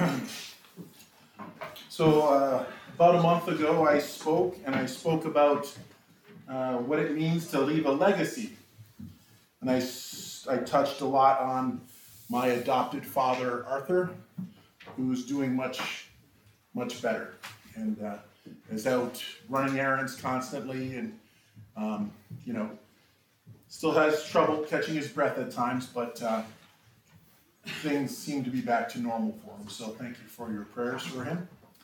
So about a month ago, I spoke about what it means to leave a legacy. And I touched a lot on my adopted father, Arthur, who's doing much, much better and is out running errands constantly and, still has trouble catching his breath at times, but things seem to be back to normal for him. So thank you for your prayers for him.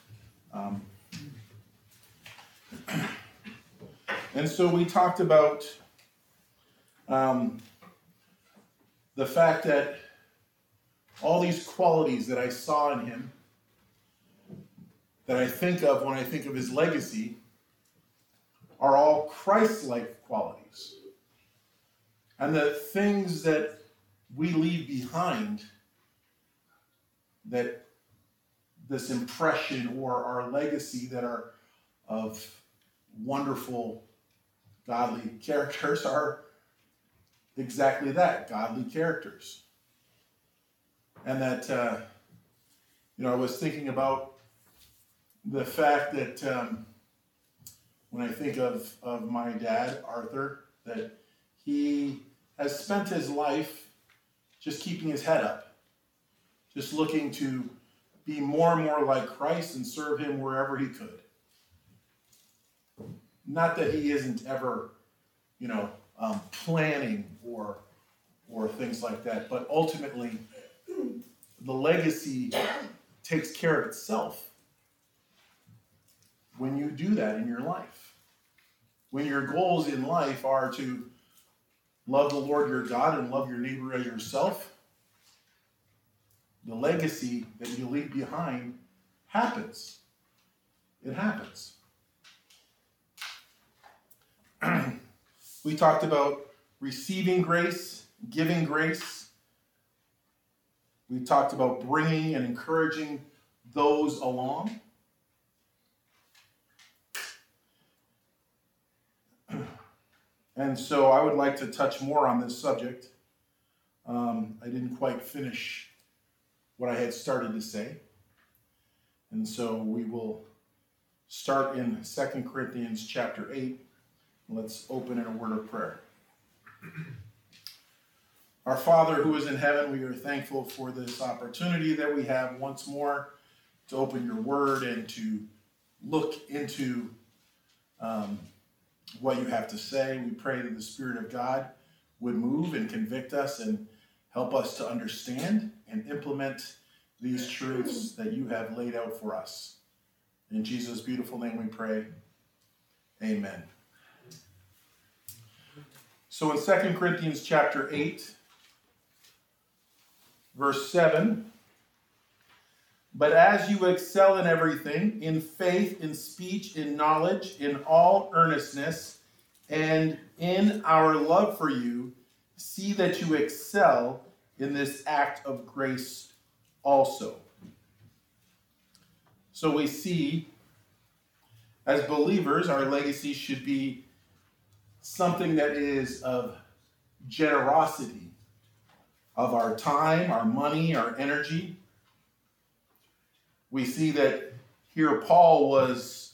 And so we talked about the fact that all these qualities that I saw in him, that I think of when I think of his legacy, are all Christ-like qualities. And the things that we leave behind, that this impression or our legacy that are of wonderful, godly characters are exactly that, godly characters. And that, I was thinking about the fact that when I think of my dad, Arthur, that he has spent his life just keeping his head up, just looking to be more and more like Christ and serve him wherever he could. Not that he isn't ever, planning or things like that, but ultimately the legacy takes care of itself when you do that in your life. When your goals in life are to love the Lord your God and love your neighbor as yourself, the legacy that you leave behind happens. It happens. We talked about receiving grace, giving grace. We talked about bringing and encouraging those along. And so I would like to touch more on this subject. I didn't quite finish what I had started to say. And so we will start in 2 Corinthians chapter 8. Let's open in a word of prayer. Our Father who is in heaven, we are thankful for this opportunity that we have once more to open your word and to look into what you have to say. We pray that the Spirit of God would move and convict us and help us to understand and implement these truths that you have laid out for us. In Jesus' beautiful name we pray. Amen. So in 2 Corinthians chapter 8, verse 7, but as you excel in everything, in faith, in speech, in knowledge, in all earnestness, and in our love for you, see that you excel in this act of grace also. So we see, as believers, our legacy should be something that is of generosity, of our time, our money, our energy. We see that here Paul was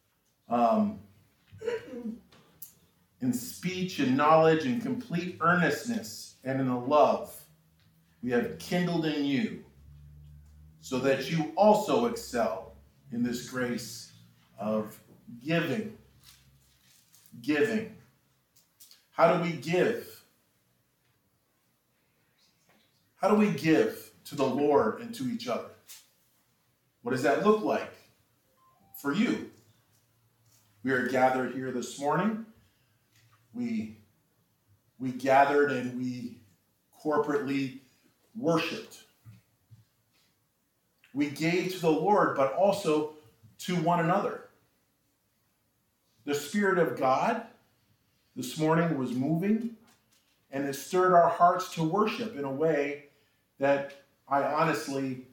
in speech and knowledge and complete earnestness and in a love we have kindled in you, so that you also excel in this grace of giving. Giving. How do we give? How do we give to the Lord and to each other? What does that look like for you? We are gathered here this morning. We gathered and we corporately worshiped. We gave to the Lord, but also to one another. The Spirit of God this morning was moving, and it stirred our hearts to worship in a way that I honestly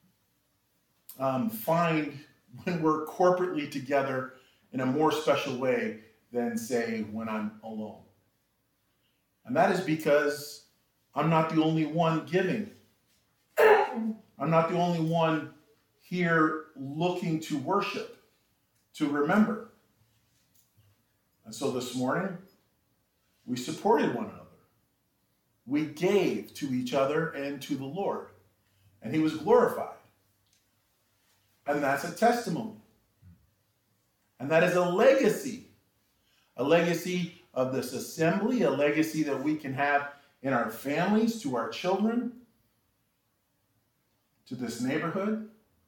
find when we're corporately together in a more special way than, say, when I'm alone. And that is because I'm not the only one giving. I'm not the only one here looking to worship, to remember. And so this morning, we supported one another. We gave to each other and to the Lord, and he was glorified. And that's a testimony. And that is a legacy of this assembly, a legacy that we can have in our families, to our children, to this neighborhood.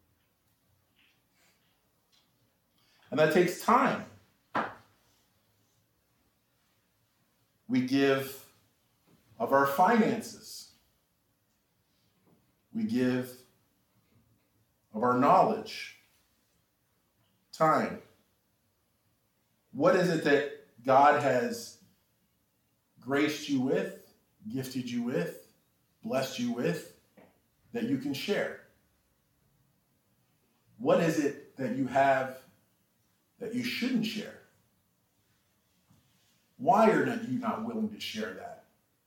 And that takes time. We give of our finances. We give of our knowledge, time. What is it that God has graced you with, gifted you with, blessed you with, that you can share? What is it that you have that you shouldn't share? Why are you not willing to share that?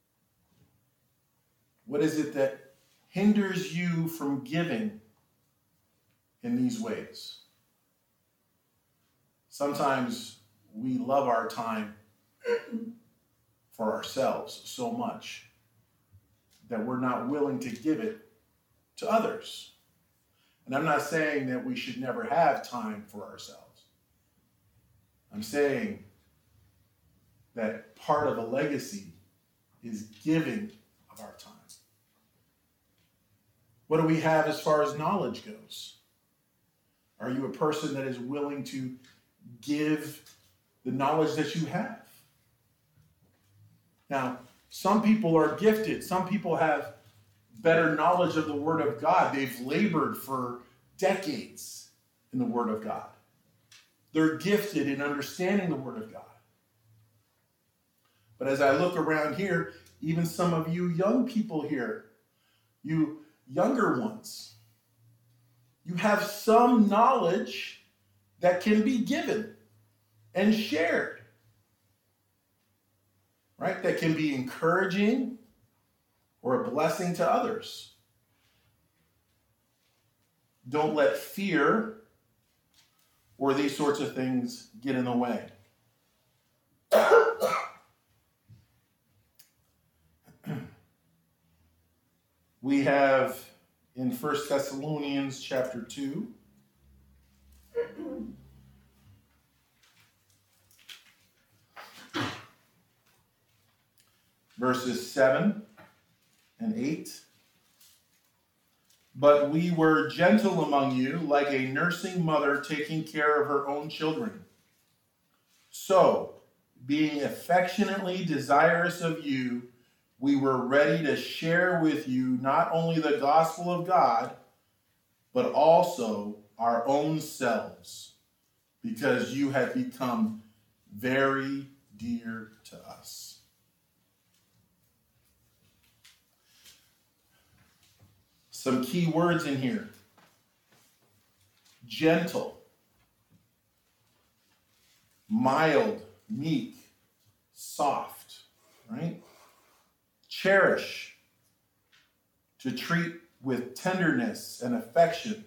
What is it that hinders you from giving in these ways? Sometimes we love our time for ourselves so much that we're not willing to give it to others. And I'm not saying that we should never have time for ourselves. I'm saying that part of a legacy is giving of our time. What do we have as far as knowledge goes? Are you a person that is willing to give the knowledge that you have? Now, some people are gifted. Some people have better knowledge of the Word of God. They've labored for decades in the Word of God. They're gifted in understanding the Word of God. But as I look around here, even some of you young people here, you younger ones, you have some knowledge that can be given and shared, right? That can be encouraging or a blessing to others. Don't let fear or these sorts of things get in the way. We have in 1 Thessalonians chapter 2, verses 7 and 8. But we were gentle among you, like a nursing mother taking care of her own children. So, being affectionately desirous of you, we were ready to share with you not only the gospel of God, but also our own selves, because you have become very dear to us. Some key words in here. Gentle, mild, meek, soft, right? Cherish, to treat with tenderness and affection.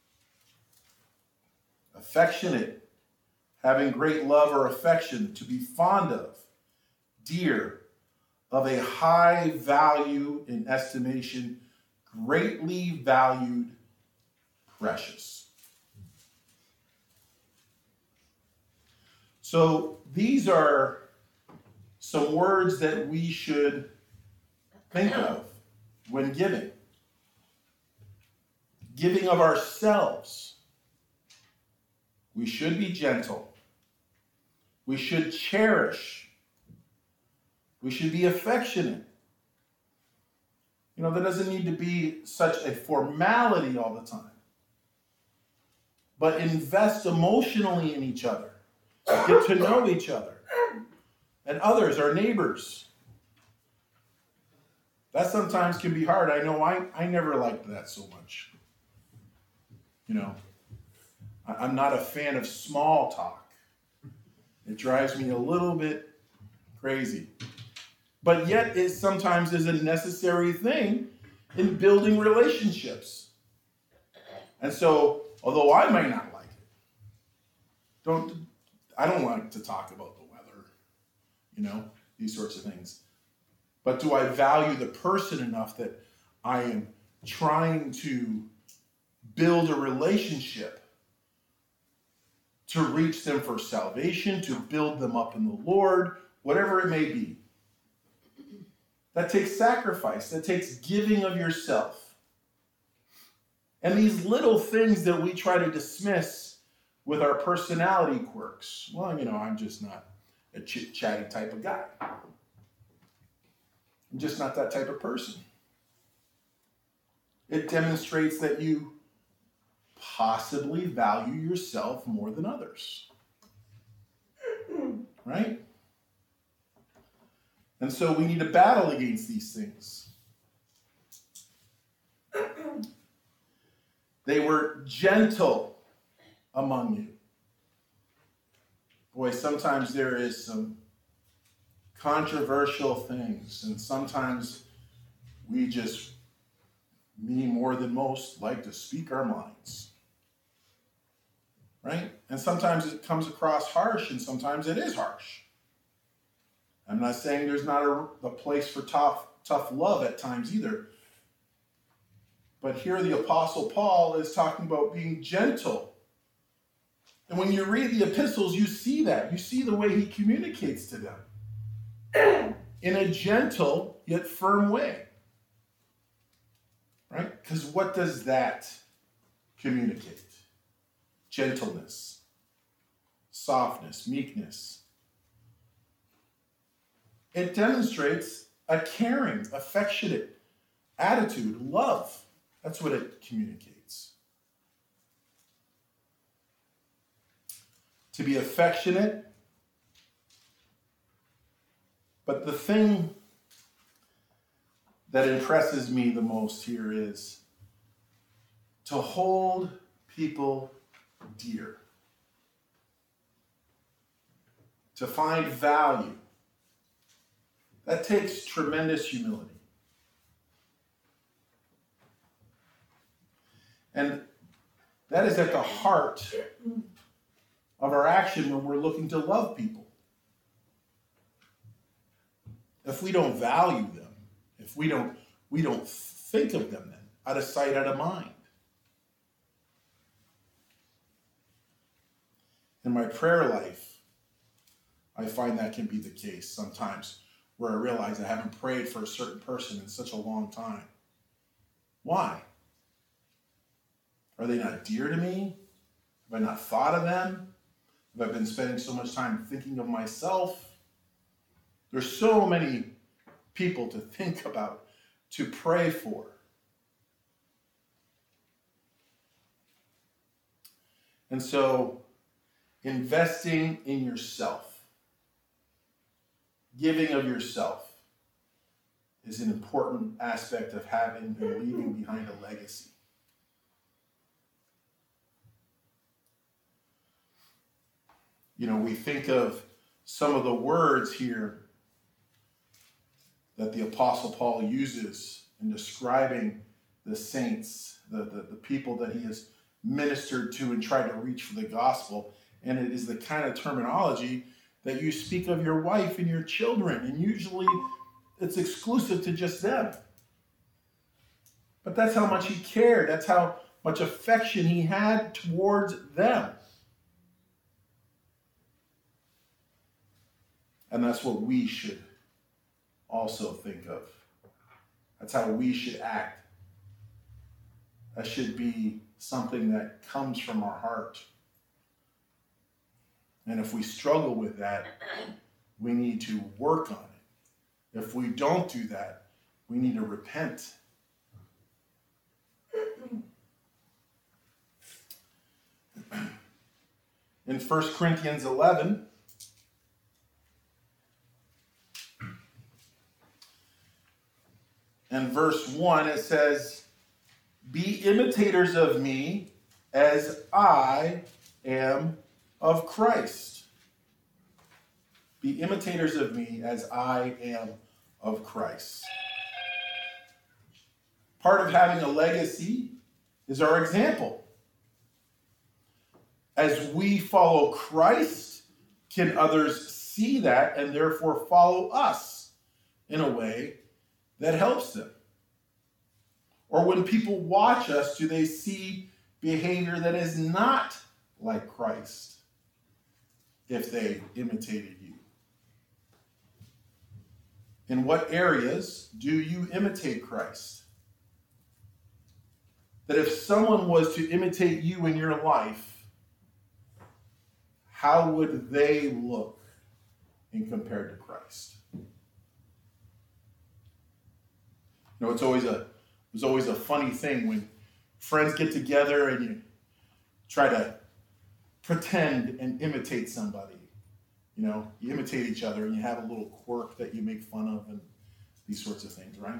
Affectionate, having great love or affection, to be fond of. Dear, of a high value in estimation, greatly valued, precious. So these are some words that we should think of when giving. Giving of ourselves. We should be gentle. We should cherish. We should be affectionate. You know, there doesn't need to be such a formality all the time. But invest emotionally in each other. Get to know each other. And others, our neighbors. That sometimes can be hard. I know I never liked that so much. You know, I'm not a fan of small talk. It drives me a little bit crazy. But yet it sometimes is a necessary thing in building relationships. And so, although I might not like it, I don't like to talk about the weather, these sorts of things. But do I value the person enough that I am trying to build a relationship to reach them for salvation, to build them up in the Lord, whatever it may be? That takes sacrifice. That takes giving of yourself. And these little things that we try to dismiss with our personality quirks. Well, I'm just not a chit-chatty type of guy. I'm just not that type of person. It demonstrates that you possibly value yourself more than others. Right? And so we need to battle against these things. They were gentle among you. Boy, sometimes there is some controversial things, and sometimes we just, me more than most, like to speak our minds. Right? And sometimes it comes across harsh, and sometimes it is harsh. I'm not saying there's not a place for tough love at times either. But here the Apostle Paul is talking about being gentle. And when you read the epistles, you see that. You see the way he communicates to them in a gentle yet firm way. Right? Because what does that communicate? Gentleness, softness, meekness. It demonstrates a caring, affectionate attitude, love. That's what it communicates. To be affectionate. But the thing that impresses me the most here is to hold people dear. To find value. That takes tremendous humility. And that is at the heart of our action when we're looking to love people. If we don't value them, if we don't think of them then, out of sight, out of mind. In my prayer life, I find that can be the case sometimes, where I realize I haven't prayed for a certain person in such a long time. Why? Are they not dear to me? Have I not thought of them? Have I been spending so much time thinking of myself? There's so many people to think about, to pray for. And so, investing in yourself, giving of yourself, is an important aspect of having and leaving behind a legacy. We think of some of the words here that the Apostle Paul uses in describing the saints, the people that he has ministered to and tried to reach for the gospel. And it is the kind of terminology that you speak of your wife and your children, and usually it's exclusive to just them. But that's how much he cared. That's how much affection he had towards them. And that's what we should also think of. That's how we should act. That should be something that comes from our heart. And if we struggle with that, we need to work on it. If we don't do that, we need to repent. In 1 Corinthians 11, and verse 1, it says, "Be imitators of me as I am of Christ." Be imitators of me as I am of Christ. Part of having a legacy is our example. As we follow Christ, can others see that and therefore follow us in a way that helps them? Or when people watch us, do they see behavior that is not like Christ if they imitated you? In what areas do you imitate Christ? That if someone was to imitate you in your life, how would they look in compared to Christ? You know, it's always a funny thing when friends get together and you try to pretend and imitate somebody. You know, you imitate each other and you have a little quirk that you make fun of and these sorts of things, right?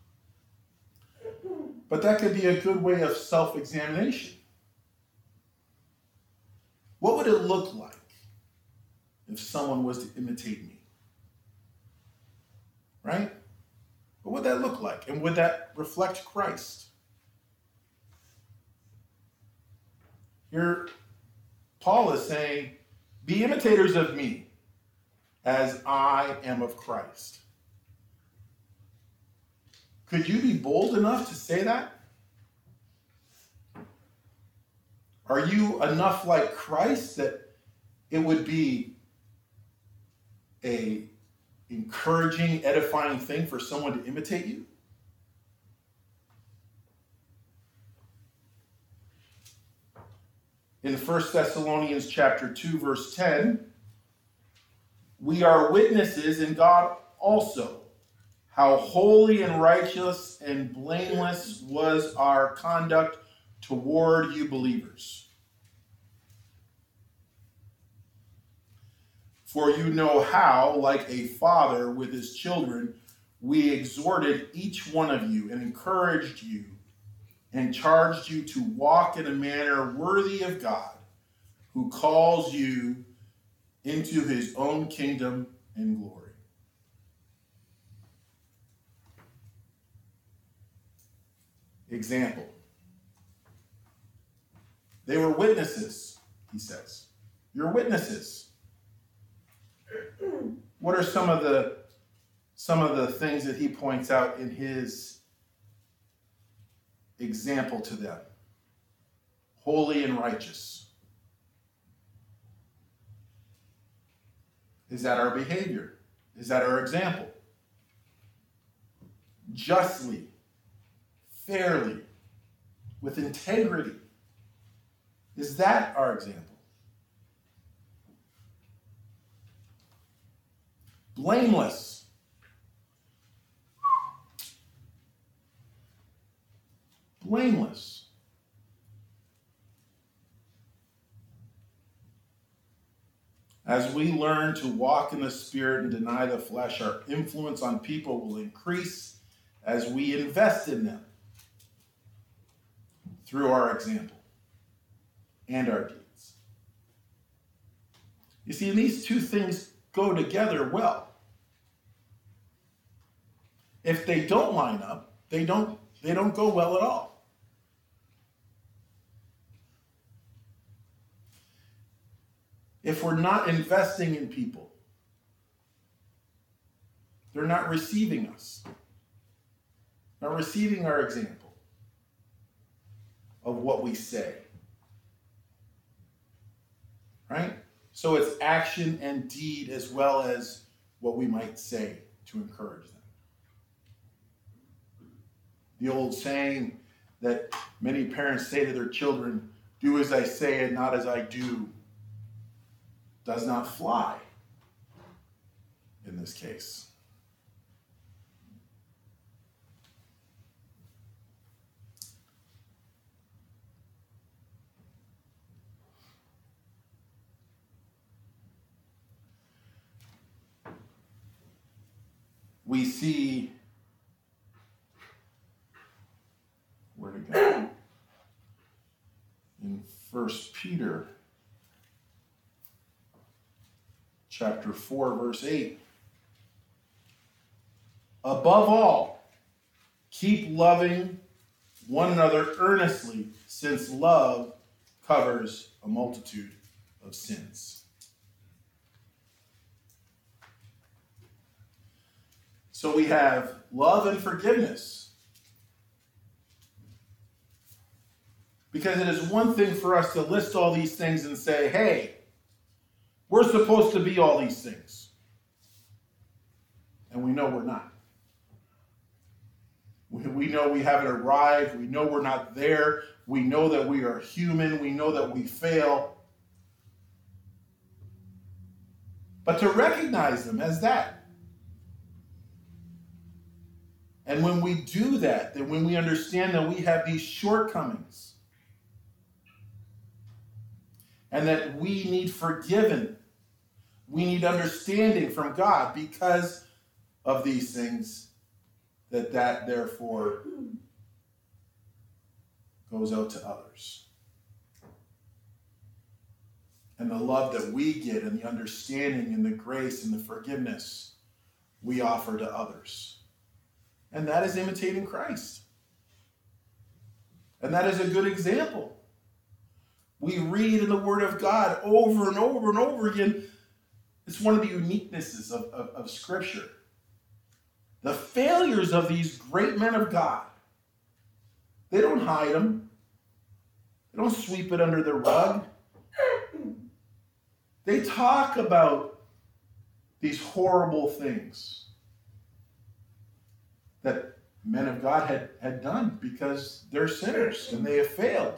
But that could be a good way of self-examination. What would it look like if someone was to imitate me? Right? What would that look like? And would that reflect Christ? Here, Paul is saying, be imitators of me as I am of Christ. Could you be bold enough to say that? Are you enough like Christ that it would be a encouraging, edifying thing for someone to imitate you? In 1 Thessalonians chapter 2, verse 10, we are witnesses, and God also, how holy and righteous and blameless was our conduct toward you believers. For you know how, like a father with his children, we exhorted each one of you and encouraged you and charged you to walk in a manner worthy of God, who calls you into his own kingdom and glory. Example. They were witnesses, he says. You're witnesses. What are some of the things that he points out in his example to them? Holy and righteous. Is that our behavior? Is that our example? Justly, fairly, with integrity. Is that our example? Blameless. Blameless. As we learn to walk in the Spirit and deny the flesh, our influence on people will increase as we invest in them through our example and our deeds. You see, these two things go together well. If they don't line up, they don't go well at all. If we're not investing in people, they're not receiving us, not receiving our example of what we say. Right? So it's action and deed as well as what we might say to encourage them. The old saying that many parents say to their children, "Do as I say and not as I do," does not fly in this case. We see, where to go? In 1 Peter chapter 4, verse 8. Above all, keep loving one another earnestly, since love covers a multitude of sins. So we have love and forgiveness. Because it is one thing for us to list all these things and say, hey, we're supposed to be all these things. And we know we're not. We know we haven't arrived. We know we're not there. We know that we are human. We know that we fail. But to recognize them as that. And when we do that, then when we understand that we have these shortcomings and that we need forgiven, we need understanding from God because of these things, that therefore goes out to others. And the love that we get and the understanding and the grace and the forgiveness we offer to others. And that is imitating Christ. And that is a good example. We read in the Word of God over and over and over again. It's one of the uniquenesses of Scripture. The failures of these great men of God, they don't hide them. They don't sweep it under the rug. They talk about these horrible things that men of God had done because they're sinners and they have failed.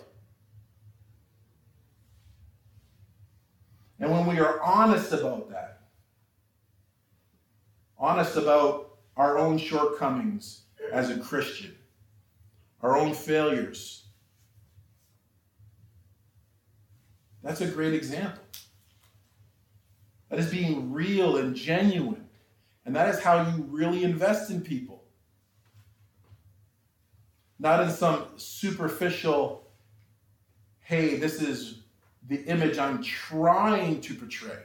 And when we are honest about that, honest about our own shortcomings as a Christian, our own failures, that's a great example. That is being real and genuine. And that is how you really invest in people. Not in some superficial, hey, this is the image I'm trying to portray.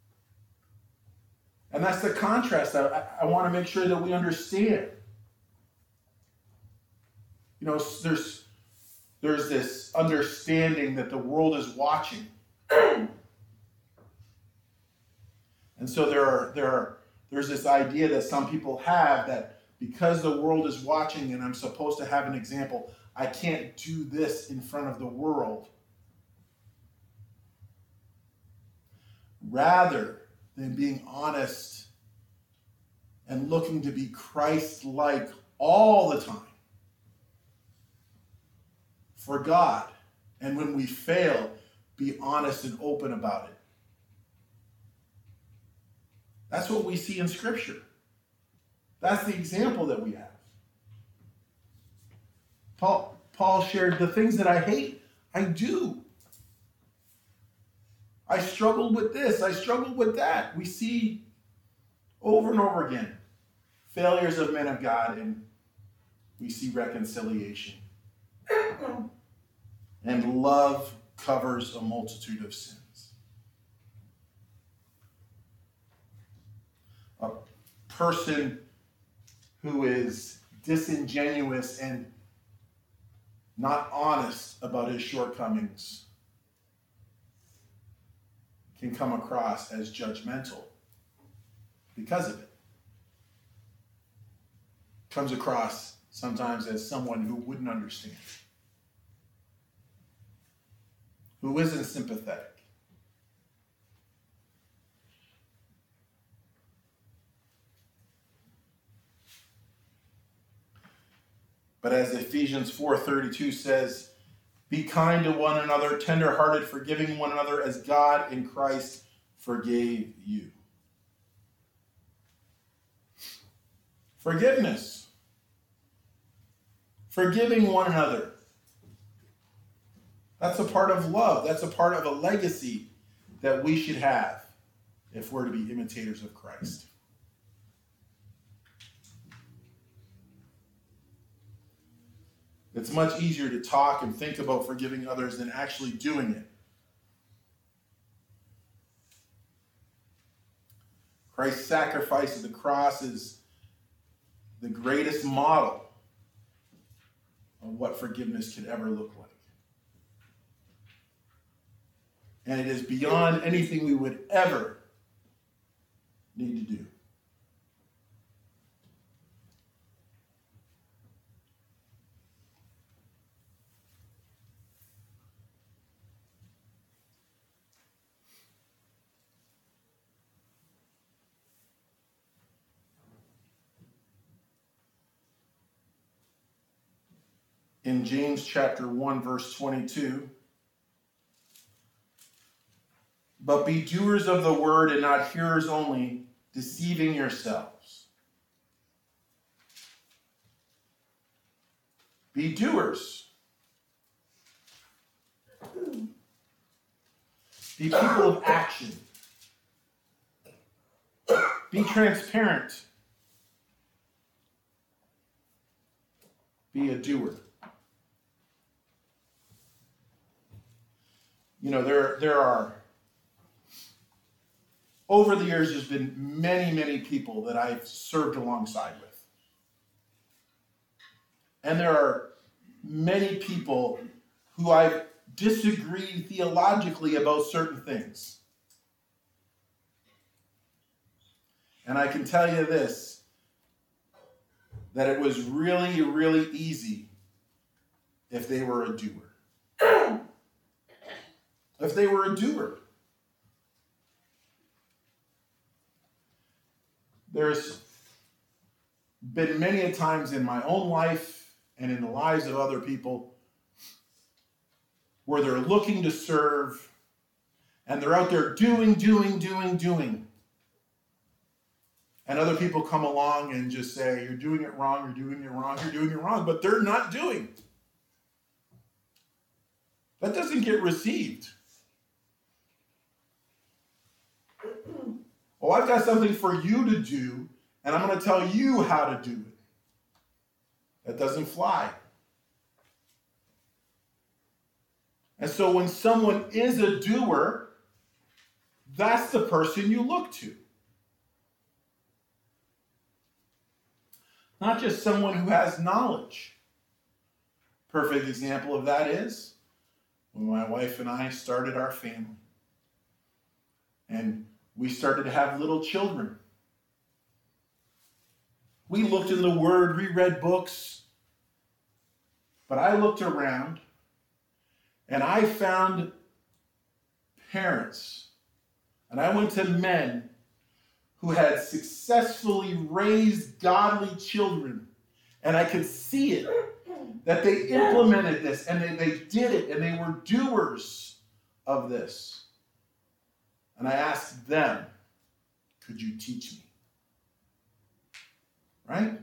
And that's the contrast I want to make sure that we understand. You know, there's this understanding that the world is watching. And so there's this idea that some people have that because the world is watching and I'm supposed to have an example, I can't do this in front of the world. Rather than being honest and looking to be Christ-like all the time for God. And when we fail, be honest and open about it. That's what we see in Scripture. That's the example that we have. Paul shared the things that I hate, I do. I struggled with this. I struggled with that. We see over and over again failures of men of God, and we see reconciliation. And love covers a multitude of sins. A person who is disingenuous and not honest about his shortcomings can come across as judgmental because of it. Comes across sometimes as someone who wouldn't understand, who isn't sympathetic. But as Ephesians 4:32 says, be kind to one another, tender-hearted, forgiving one another as God in Christ forgave you. Forgiveness. Forgiving one another. That's a part of love. That's a part of a legacy that we should have if we're to be imitators of Christ. It's much easier to talk and think about forgiving others than actually doing it. Christ's sacrifice at the cross is the greatest model of what forgiveness could ever look like. And it is beyond anything we would ever need to do. In James chapter 1, verse 22, but be doers of the word and not hearers only, deceiving yourselves. Be doers. Be people of action. Be transparent. Be a doer. You know, there are, over the years, there's been many, many people that I've served alongside with. And there are many people who I've disagreed theologically about certain things. And I can tell you this, that it was really, really easy if they were a doer. If they were a doer. There's been many a times in my own life and in the lives of other people where they're looking to serve and they're out there doing. And other people come along and just say, you're doing it wrong, you're doing it wrong, you're doing it wrong, but they're not doing. That doesn't get received. Well, I've got something for you to do, and I'm going to tell you how to do it. That doesn't fly. And so when someone is a doer, that's the person you look to. Not just someone who has knowledge. Perfect example of that is when my wife and I started our family. And we started to have little children. We looked in the Word, we read books, but I looked around and I found parents, and I went to men who had successfully raised godly children, and I could see it, that they implemented this, and they did it, and they were doers of this. And I asked them, could you teach me? Right?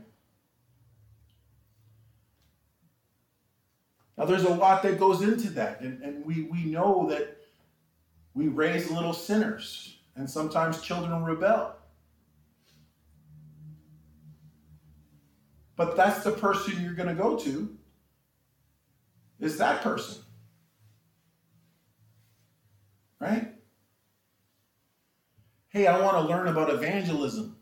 Now there's a lot that goes into that. And we know that we raise little sinners. And sometimes children rebel. But that's the person you're going to go to. Is that person. Right? Hey, I want to learn about evangelism.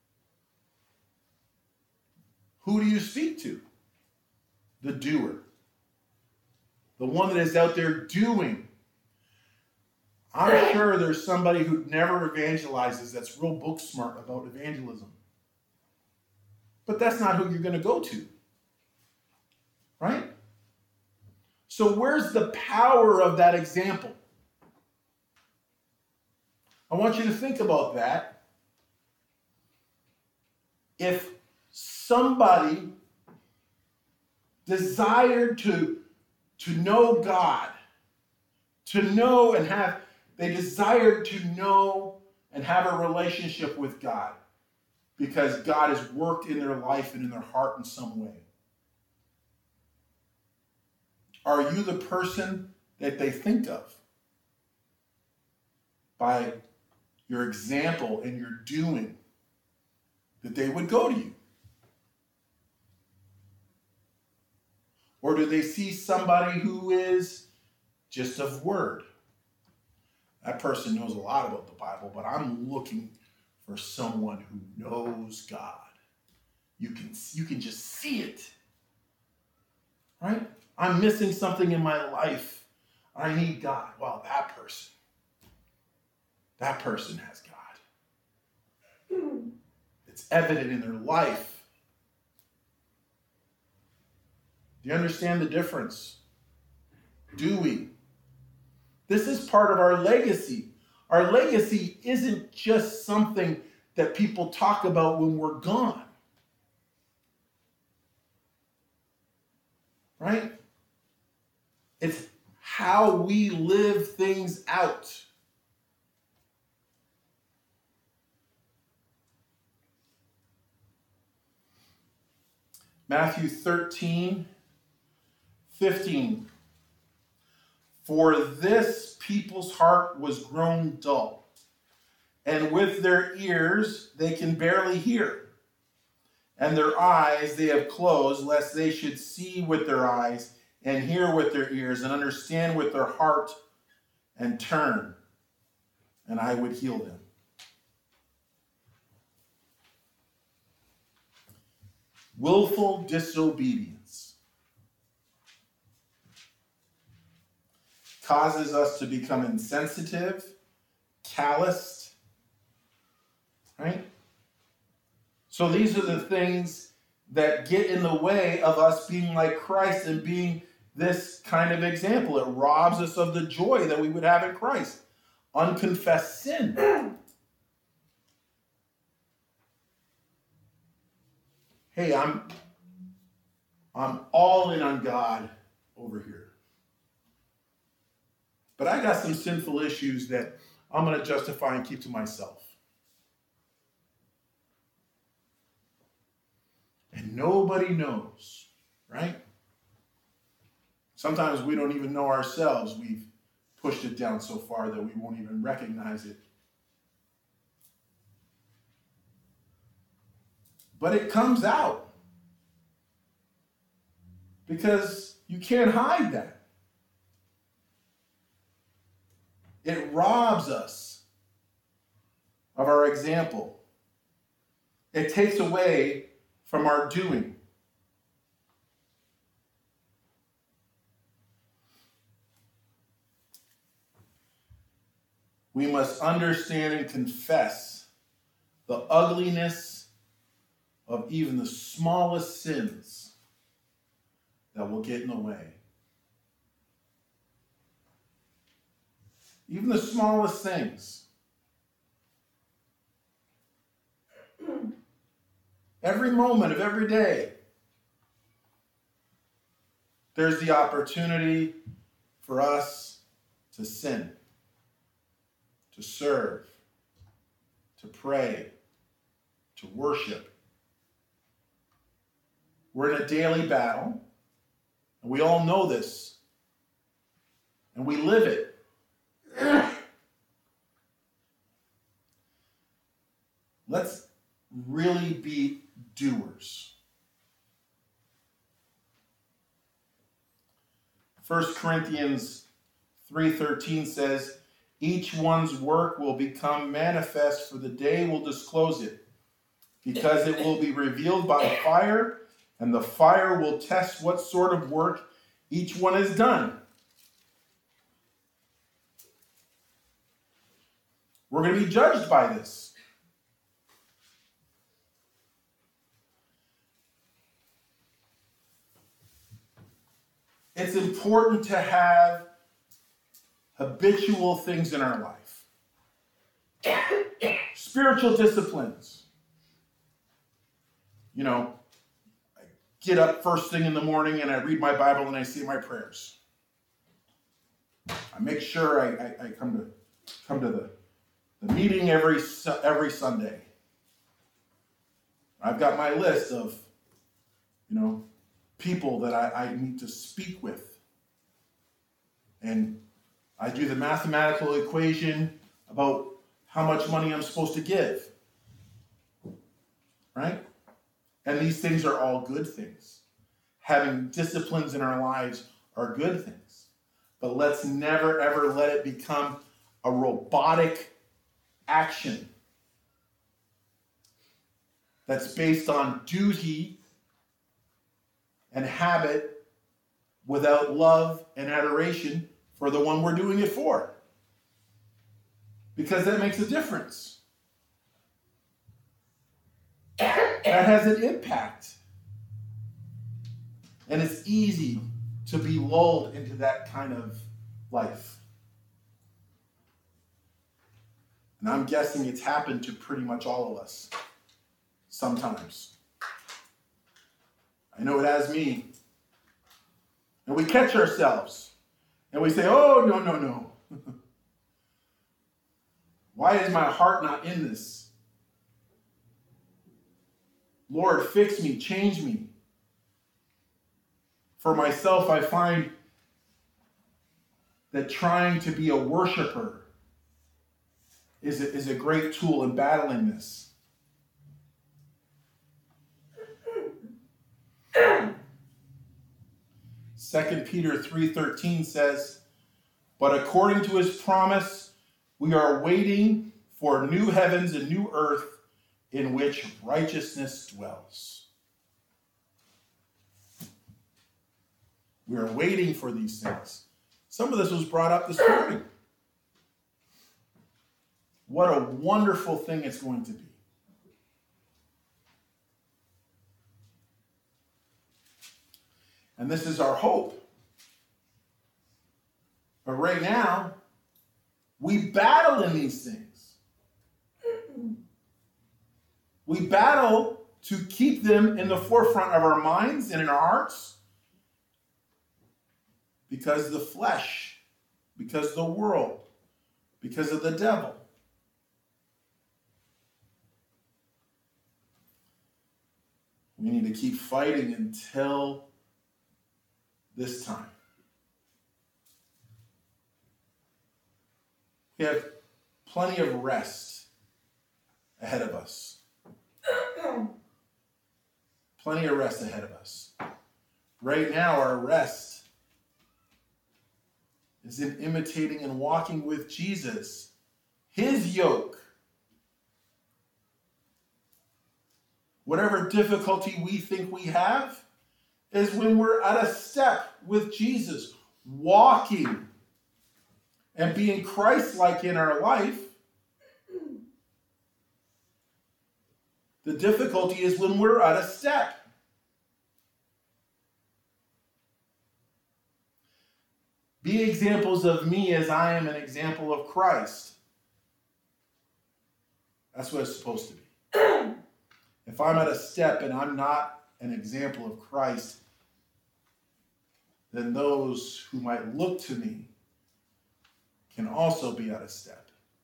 Who do you speak to? The doer. The one that is out there doing. I'm sure there's somebody who never evangelizes that's real book smart about evangelism. But that's not who you're going to go to. Right? So where's the power of that example? I want you to think about that. If somebody desired to know God, they desired to know and have a relationship with God because God has worked in their life and in their heart in some way. Are you the person that they think of by your example and your doing, that they would go to you? Or do they see somebody who is just of word? That person knows a lot about the Bible, but I'm looking for someone who knows God. You can just see it. Right? I'm missing something in my life. I need God. Well, that person. that person has God. It's evident in their life. Do you understand the difference? Do we? This is part of our legacy. Our legacy isn't just something that people talk about when we're gone. Right? It's how we live things out. Matthew 13:15. For this people's heart was grown dull, and with their ears they can barely hear, and their eyes they have closed, lest they should see with their eyes, and hear with their ears, and understand with their heart, and turn, and I would heal them. Willful disobedience causes us to become insensitive, calloused, right? So these are the things that get in the way of us being like Christ and being this kind of example. It robs us of the joy that we would have in Christ. Unconfessed sin. Hey, I'm all in on God over here. But I got some sinful issues that I'm going to justify and keep to myself. And nobody knows, right? Sometimes we don't even know ourselves. We've pushed it down so far that we won't even recognize it. But it comes out. Because you can't hide that. It robs us of our example. It takes away from our doing. We must understand and confess the ugliness of even the smallest sins that will get in the way. Even the smallest things. Every moment of every day, there's the opportunity for us to sin, to serve, to pray, to worship. We're in a daily battle, and we all know this, and we live it. Let's really be doers. 1 Corinthians 3:13 says, each one's work will become manifest, for the day will disclose it, because it will be revealed by fire, and the fire will test what sort of work each one has done. We're going to be judged by this. It's important to have habitual things in our life. Spiritual disciplines. You know, I get up first thing in the morning and I read my Bible and I say my prayers. I make sure I come to the meeting every Sunday. I've got my list of, people that I need to speak with. And I do the mathematical equation about how much money I'm supposed to give. Right? And these things are all good things. Having disciplines in our lives are good things. But let's never, ever let it become a robotic action that's based on duty and habit without love and adoration for the one we're doing it for. because that makes a difference. That has an impact. And it's easy to be lulled into that kind of life. And I'm guessing it's happened to pretty much all of us sometimes. I know it has me. And we catch ourselves and we say, oh, no. Why is my heart not in this? Lord, fix me, change me. For myself, I find that trying to be a worshiper is a great tool in battling this. Second Peter 3:13 says, but according to his promise, we are waiting for new heavens and new earth in which righteousness dwells. We are waiting for these things. Some of this was brought up this morning. What a wonderful thing it's going to be. And this is our hope. But right now, we battle in these things. We battle to keep them in the forefront of our minds and in our hearts because the flesh, because the world, because of the devil. We need to keep fighting until this time. We have plenty of rest ahead of us. Plenty of rest ahead of us. Right now, our rest is in imitating and walking with Jesus, his yoke. Whatever difficulty we think we have is when we're at a step with Jesus, walking and being Christ-like in our life. The difficulty is when we're at a step. Be examples of me as I am an example of Christ. That's what it's supposed to be. If I'm at a step and I'm not an example of Christ, then those who might look to me can also be at a step.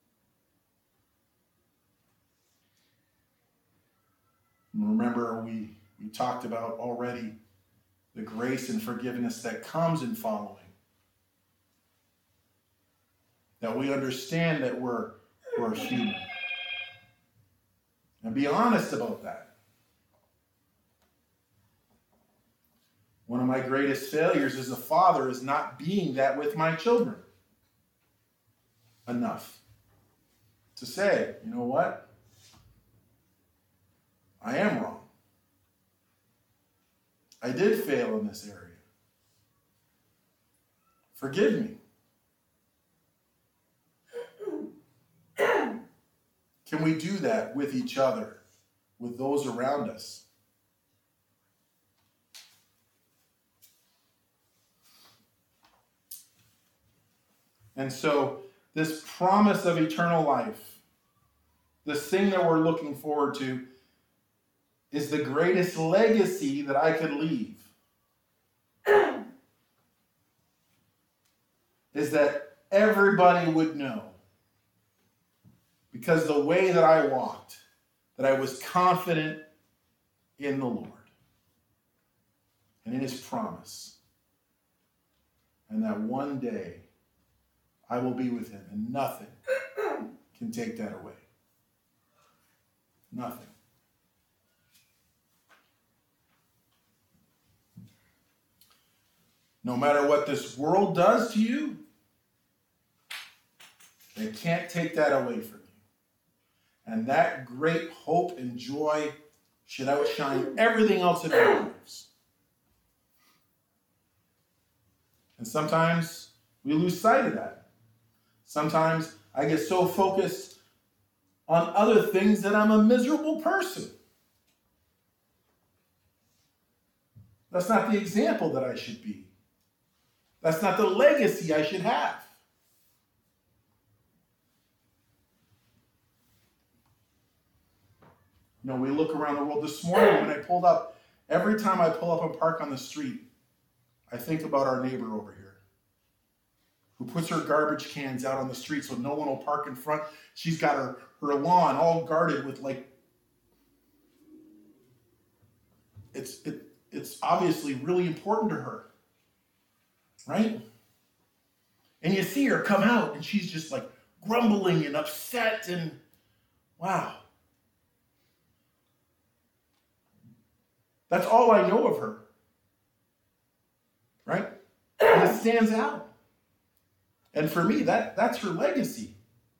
Remember, we talked about already the grace and forgiveness that comes in following. That we understand that we're human. And be honest about that. One of my greatest failures as a father is not being that with my children enough to say, you know what? I am wrong. I did fail in this area. Forgive me. Can we do that with each other, with those around us? And so, this promise of eternal life, this thing that we're looking forward to, is the greatest legacy that I could leave. Is that everybody would know, because the way that I walked, that I was confident in the Lord and in his promise. And that one day I will be with him, and nothing can take that away. Nothing. No matter what this world does to you, they can't take that away from you. And that great hope and joy should outshine everything else in our lives. And sometimes we lose sight of that. Sometimes I get so focused on other things that I'm a miserable person. That's not the example that I should be. That's not the legacy I should have. You know, we look around the world. This morning when I pulled up, every time I pull up and park on the street, I think about our neighbor over here who puts her garbage cans out on the street so no one will park in front. She's got her lawn all guarded with it's obviously really important to her, right? And you see her come out and she's just like grumbling and upset and wow. That's all I know of her, right? And it stands out. And for me, that's her legacy.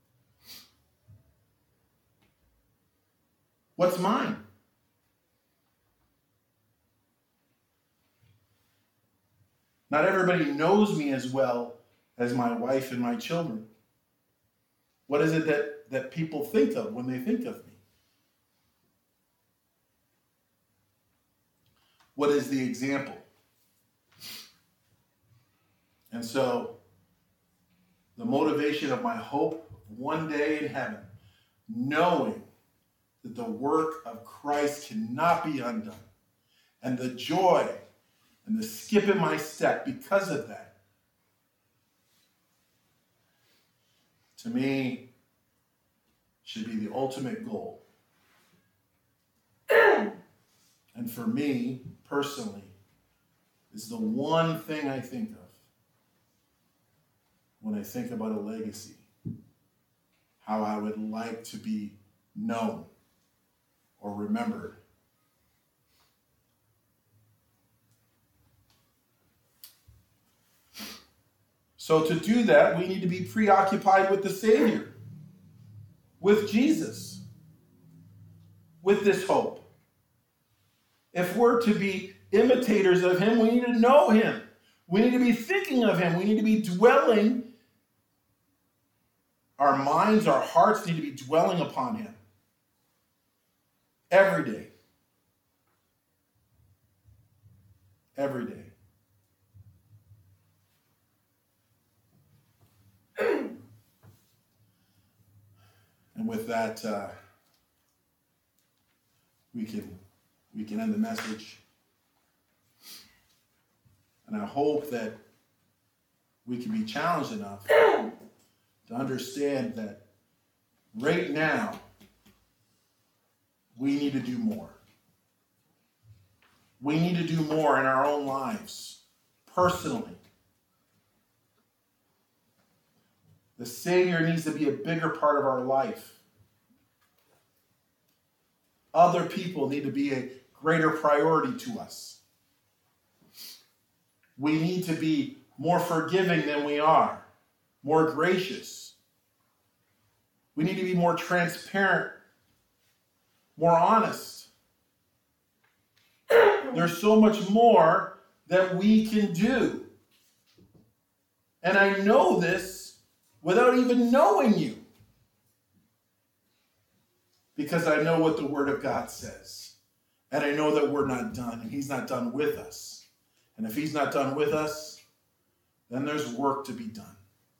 What's mine? Not everybody knows me as well as my wife and my children. What is it that people think of when they think of me? What is the example? And so, the motivation of my hope one day in heaven, knowing that the work of Christ cannot be undone, and the joy and the skip in my step because of that, to me, should be the ultimate goal. And for me, personally, is the one thing I think of when I think about a legacy. How I would like to be known or remembered. So to do that, we need to be preoccupied with the Savior, with Jesus, with this hope. If we're to be imitators of him, we need to know him. We need to be thinking of him. We need to be dwelling. Our minds, our hearts need to be dwelling upon him every day. Every day. And with that, we can end the message. And I hope that we can be challenged enough to understand that right now, we need to do more. We need to do more in our own lives, personally. The Savior needs to be a bigger part of our life. Other people need to be a greater priority to us. We need to be more forgiving than we are, more gracious. We need to be more transparent, more honest. There's so much more that we can do. And I know this without even knowing you. Because I know what the Word of God says. And I know that we're not done, and he's not done with us. And if he's not done with us, then there's work to be done.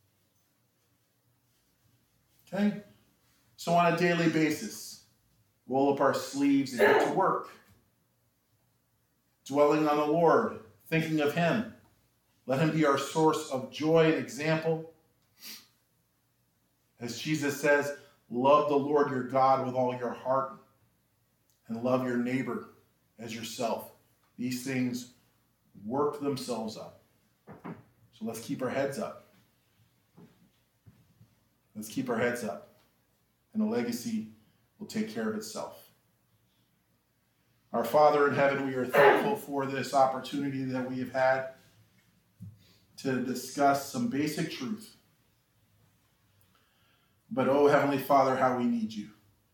Okay? So on a daily basis, roll up our sleeves and get to work. Dwelling on the Lord, thinking of him. Let him be our source of joy and example. As Jesus says, love the Lord your God with all your heart and love your neighbor as yourself. These things work themselves up. So let's keep our heads up. Let's keep our heads up. And the legacy will take care of itself. Our Father in heaven, we are thankful for this opportunity that we have had to discuss some basic truth. But, oh, Heavenly Father, how we need you.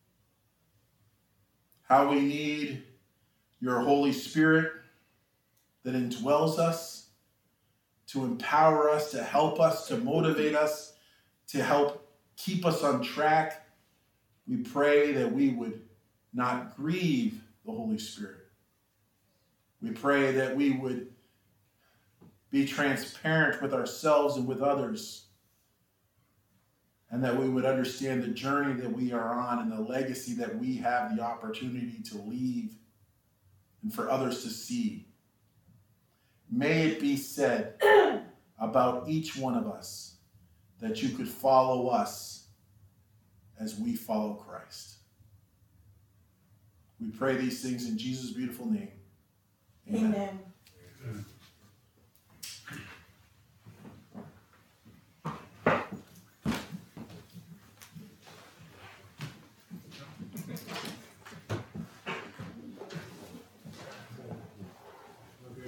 How we need your Holy Spirit that indwells us, to empower us, to help us, to motivate us, to help keep us on track. We pray that we would not grieve the Holy Spirit. We pray that we would be transparent with ourselves and with others, and that we would understand the journey that we are on and the legacy that we have the opportunity to leave and for others to see. May it be said about each one of us that you could follow us as we follow Christ. We pray these things in Jesus' beautiful name. Amen. Amen.